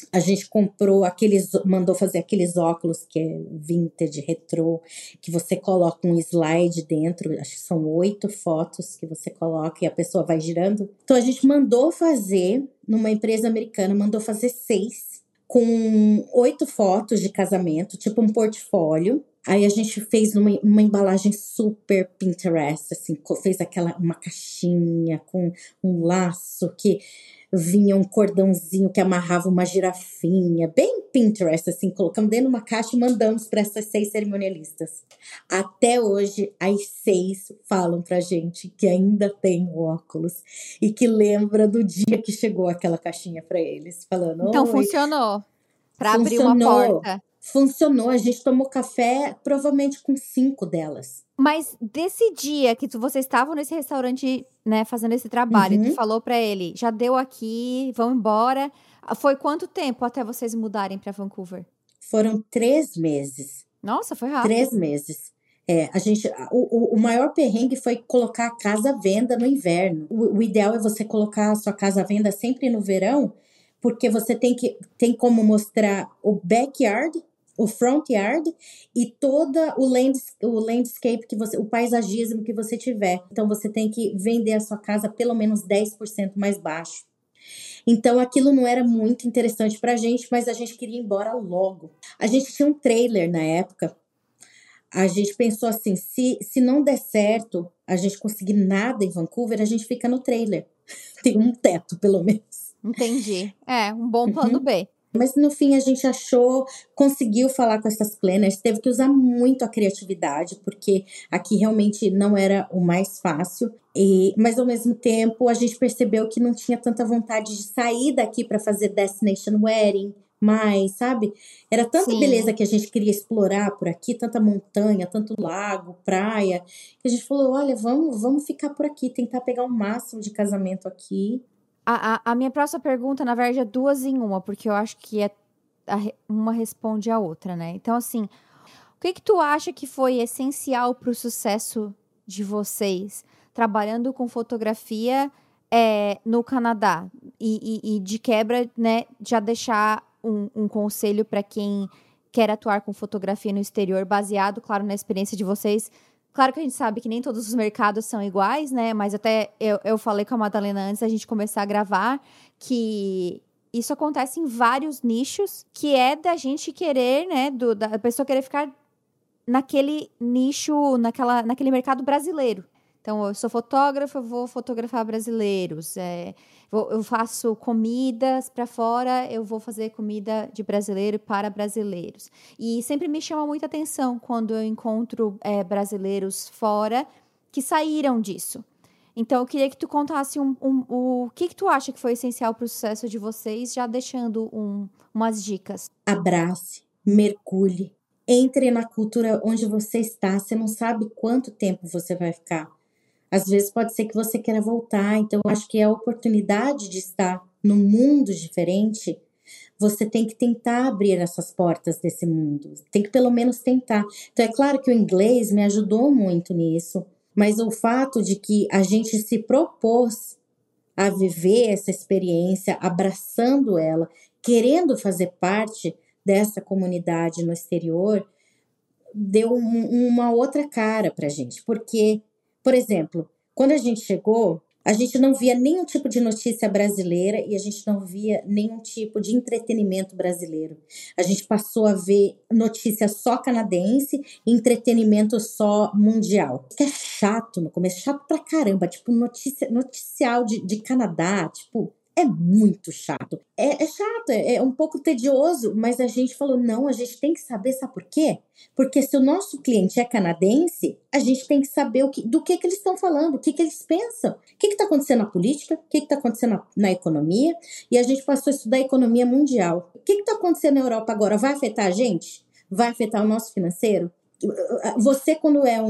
A gente mandou fazer aqueles óculos que é vintage, retrô, que você coloca um slide dentro, acho que são 8 fotos que você coloca e a pessoa vai girando. Então a gente mandou fazer, numa empresa americana, mandou fazer 6, com 8 fotos de casamento, tipo um portfólio. Aí a gente fez uma embalagem super Pinterest, assim, fez uma caixinha com um laço que vinha um cordãozinho que amarrava uma girafinha, bem Pinterest, assim, colocamos dentro de uma caixa e mandamos para essas 6 cerimonialistas. Até hoje, as 6 falam pra gente que ainda tem o óculos e que lembra do dia que chegou aquela caixinha para eles, falando: Então oi, funcionou para abrir uma funcionou. porta. Funcionou, a gente tomou café provavelmente com 5 delas. Mas desse dia que vocês estavam nesse restaurante, né, fazendo esse trabalho, tu falou pra ele, já deu aqui, vão embora. Foi quanto tempo até vocês mudarem pra Vancouver? Foram 3 meses. Nossa, foi rápido. 3 meses. O maior perrengue foi colocar a casa à venda no inverno. O ideal é você colocar a sua casa à venda sempre no verão, porque você tem como mostrar o backyard, o front yard e toda o landscape o paisagismo que você tiver. Então você tem que vender a sua casa pelo menos 10% mais baixo. Então aquilo não era muito interessante pra gente, mas a gente queria ir embora logo. A gente tinha um trailer na época. A gente pensou assim, se não der certo, a gente conseguir nada em Vancouver, a gente fica no trailer. Tem um teto, pelo menos. Entendi. Um bom plano B. Mas no fim a gente conseguiu falar com essas planners, teve que usar muito a criatividade, porque aqui realmente não era o mais fácil. Mas ao mesmo tempo a gente percebeu que não tinha tanta vontade de sair daqui para fazer destination wedding, mas, sabe? Era tanta beleza que a gente queria explorar por aqui, tanta montanha, tanto lago, praia, que a gente falou, olha, vamos ficar por aqui, tentar pegar o máximo de casamento aqui. A minha próxima pergunta, na verdade, é 2 em 1, porque eu acho que uma responde a outra, né? Então, assim, o que tu acha que foi essencial para o sucesso de vocês trabalhando com fotografia no Canadá? E de quebra, né, já deixar um conselho para quem quer atuar com fotografia no exterior, baseado, claro, na experiência de vocês. Claro que a gente sabe que nem todos os mercados são iguais, né? Mas até eu falei com a Madalena antes da gente começar a gravar que isso acontece em vários nichos, que é da gente querer, né? Da pessoa querer ficar naquele nicho, naquele mercado brasileiro. Então, eu sou fotógrafa, eu vou fotografar brasileiros. Eu faço comidas para fora, eu vou fazer comida de brasileiro para brasileiros. E sempre me chama muita atenção quando eu encontro brasileiros fora que saíram disso. Então, eu queria que tu contasse o que tu acha que foi essencial para o sucesso de vocês, já deixando umas dicas. Abrace, mergulhe, entre na cultura onde você está. Você não sabe quanto tempo você vai ficar. Às vezes pode ser que você queira voltar, então eu acho que é a oportunidade de estar num mundo diferente, você tem que tentar abrir essas portas desse mundo, tem que pelo menos tentar. Então é claro que o inglês me ajudou muito nisso, mas o fato de que a gente se propôs a viver essa experiência, abraçando ela, querendo fazer parte dessa comunidade no exterior, deu uma outra cara pra gente, porque, por exemplo, quando a gente chegou, a gente não via nenhum tipo de notícia brasileira e a gente não via nenhum tipo de entretenimento brasileiro. A gente passou a ver notícia só canadense e entretenimento só mundial. Que é chato no começo, chato pra caramba, tipo noticial de Canadá, tipo, é muito chato. É chato, é um pouco tedioso, mas a gente falou, não, a gente tem que saber, sabe por quê? Porque se o nosso cliente é canadense, a gente tem que saber do que eles estão falando, o que eles pensam. O que está acontecendo na política, o que está acontecendo na economia. E a gente passou a estudar a economia mundial. O que está acontecendo na Europa agora? Vai afetar a gente? Vai afetar o nosso financeiro? Você, quando é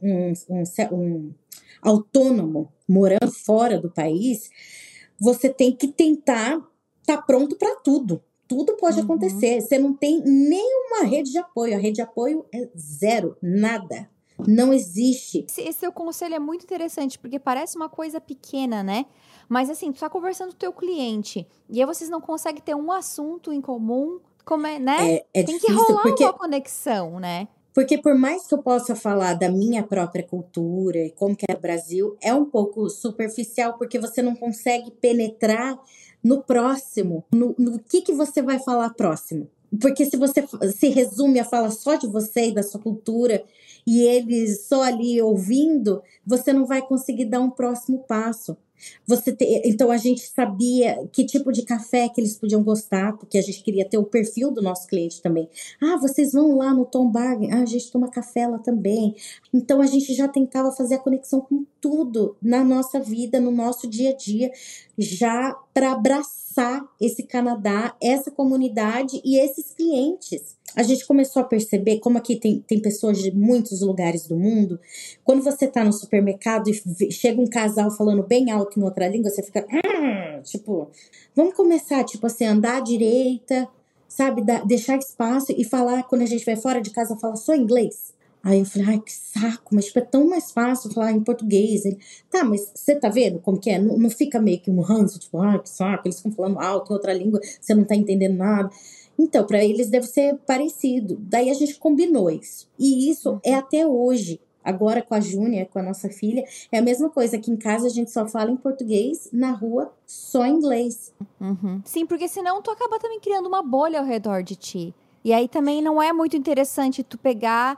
um autônomo, morando fora do país, você tem que tentar estar pronto para tudo. Tudo pode acontecer. Você não tem nenhuma rede de apoio. A rede de apoio é zero, nada. Não existe. Esse seu conselho é muito interessante, porque parece uma coisa pequena, né? Mas assim, tu tá conversando com o teu cliente, e aí vocês não conseguem ter um assunto em comum, como é, né? É Tem que difícil, rolar uma conexão, né? porque por mais que eu possa falar da minha própria cultura e como que é o Brasil, é um pouco superficial, porque você não consegue penetrar no próximo, no que você vai falar próximo. Porque se você se resume a falar só de você e da sua cultura, e eles só ali ouvindo, você não vai conseguir dar um próximo passo. Então a gente sabia que tipo de café que eles podiam gostar, porque a gente queria ter o perfil do nosso cliente também. Ah, vocês vão lá no Tom Bargain? Ah, a gente toma café lá também. Então a gente já tentava fazer a conexão com tudo na nossa vida, no nosso dia a dia, já para abraçar esse Canadá, essa comunidade e esses clientes. A gente começou a perceber como aqui tem pessoas de muitos lugares do mundo. Quando você tá no supermercado e chega um casal falando bem alto em outra língua, você fica, tipo, vamos começar, tipo assim, andar à direita, sabe, deixar espaço e falar, quando a gente vai fora de casa, fala só inglês. Aí eu falei, ai, que saco, mas tipo, é tão mais fácil falar em português. Ele, tá, mas você tá vendo como que é? Não fica meio que um ranço, tipo, ai, que saco, eles ficam falando alto em outra língua, você não tá entendendo nada. Então, para eles deve ser parecido. Daí a gente combinou isso. E isso é até hoje. Agora com a Júnia, com a nossa filha, é a mesma coisa. Aqui em casa a gente só fala em português, na rua só inglês. Uhum. Sim, porque senão tu acaba também criando uma bolha ao redor de ti. E aí também não é muito interessante tu pegar,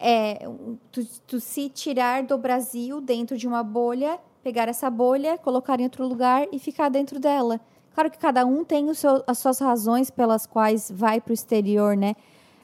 tu se tirar do Brasil dentro de uma bolha, pegar essa bolha, colocar em outro lugar e ficar dentro dela. Claro que cada um tem as suas razões pelas quais vai pro exterior, né?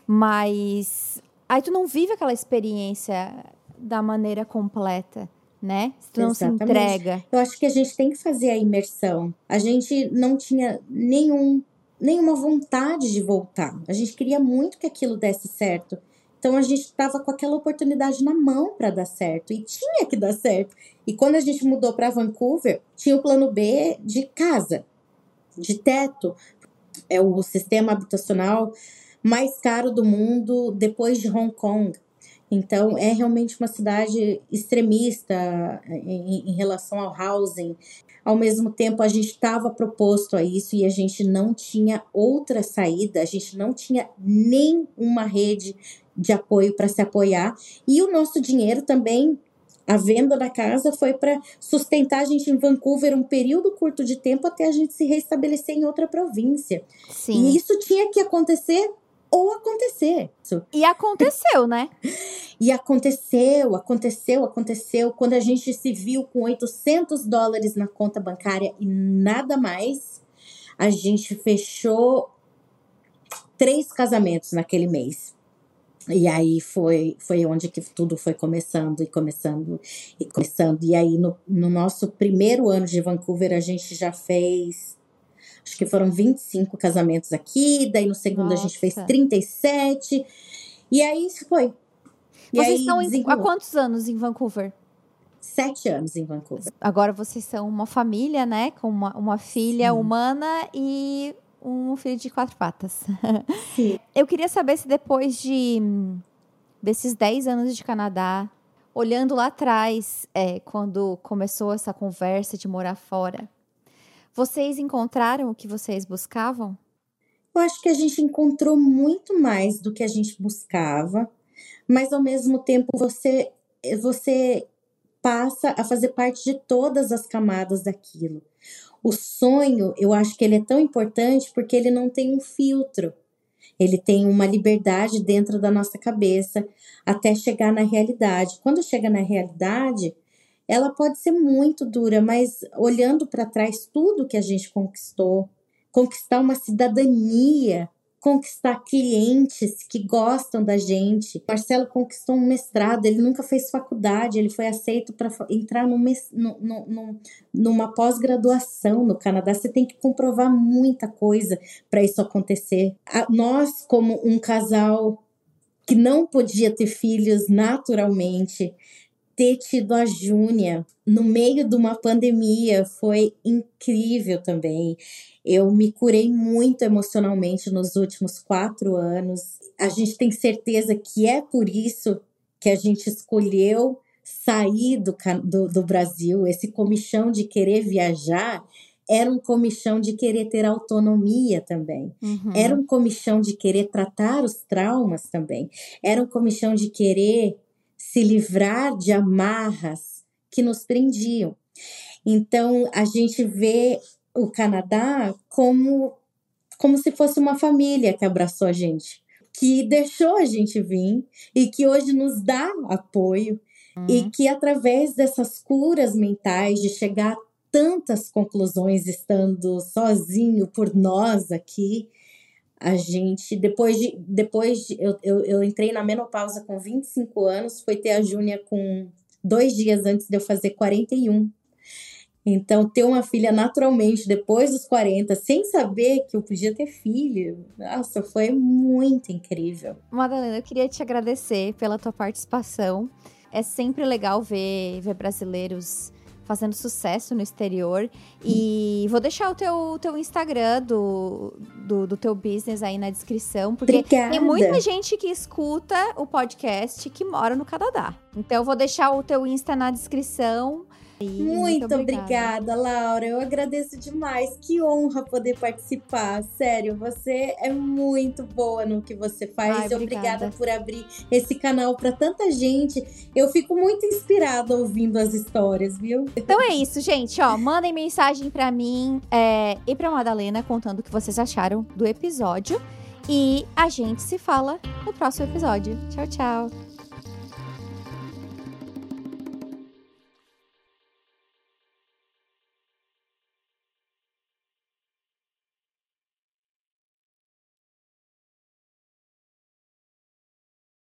Mas aí tu não vive aquela experiência da maneira completa, né? Se tu não se Exatamente. entrega. Eu acho que a gente tem que fazer a imersão. A gente não tinha nenhuma vontade de voltar. A gente queria muito que aquilo desse certo. Então a gente estava com aquela oportunidade na mão para dar certo e tinha que dar certo. E quando a gente mudou para Vancouver, tinha o plano B de casa, de teto. É o sistema habitacional mais caro do mundo depois de Hong Kong. Então, é realmente uma cidade extremista em relação ao housing. Ao mesmo tempo, a gente estava proposto a isso e a gente não tinha outra saída, a gente não tinha nenhuma rede de apoio para se apoiar. E o nosso dinheiro também, a venda da casa, foi para sustentar a gente em Vancouver um período curto de tempo até a gente se restabelecer em outra província. Sim. E isso tinha que acontecer ou acontecer. E aconteceu, né? E aconteceu. Quando a gente se viu com $800 na conta bancária e nada mais, a gente fechou 3 casamentos naquele mês. E aí foi onde que tudo foi começando. E aí no nosso primeiro ano de Vancouver, a gente já fez, acho que foram 25 casamentos aqui. Daí no segundo a gente fez 37. E aí foi. Vocês estão há quantos anos em Vancouver? 7 anos em Vancouver. Agora vocês são uma família, né? Com uma filha humana e um filho de 4 patas. Sim. Eu queria saber se depois desses 10 anos de Canadá, olhando lá atrás, quando começou essa conversa de morar fora, vocês encontraram o que vocês buscavam? Eu acho que a gente encontrou muito mais do que a gente buscava, mas ao mesmo tempo você passa a fazer parte de todas as camadas daquilo. O sonho, eu acho que ele é tão importante porque ele não tem um filtro. Ele tem uma liberdade dentro da nossa cabeça até chegar na realidade. Quando chega na realidade, ela pode ser muito dura, mas olhando para trás tudo que a gente conquistar uma cidadania, conquistar clientes que gostam da gente. O Marcelo conquistou um mestrado, ele nunca fez faculdade, ele foi aceito para entrar numa pós-graduação no Canadá. Você tem que comprovar muita coisa para isso acontecer. Nós, como um casal que não podia ter filhos naturalmente, ter tido a Júnia no meio de uma pandemia foi incrível também. Eu me curei muito emocionalmente nos últimos 4 anos. A gente tem certeza que é por isso que a gente escolheu sair do Brasil, esse comichão de querer viajar, era um comichão de querer ter autonomia também. Era um comichão de querer tratar os traumas também. Era um comichão de querer se livrar de amarras que nos prendiam. Então, a gente vê o Canadá como se fosse uma família que abraçou a gente, que deixou a gente vir e que hoje nos dá apoio e que através dessas curas mentais de chegar a tantas conclusões estando sozinho por nós aqui, a gente, eu entrei na menopausa com 25 anos, foi ter a Júnia com 2 dias antes de eu fazer 41. Então, ter uma filha naturalmente depois dos 40, sem saber que eu podia ter filho, nossa, foi muito incrível. Madalena, eu queria te agradecer pela tua participação. É sempre legal ver brasileiros fazendo sucesso no exterior. E vou deixar o teu Instagram do teu business aí na descrição, porque Obrigada. Tem muita gente que escuta o podcast que mora no Canadá. Então, eu vou deixar o teu Insta na descrição. Muito obrigada, Laura. Eu agradeço demais. Que honra poder participar. Sério, você é muito boa no que você faz. Obrigada por abrir esse canal para tanta gente. Eu fico muito inspirada ouvindo as histórias, viu? Então é isso, gente. Mandem mensagem para mim e para Madalena contando o que vocês acharam do episódio. E a gente se fala no próximo episódio. Tchau, tchau.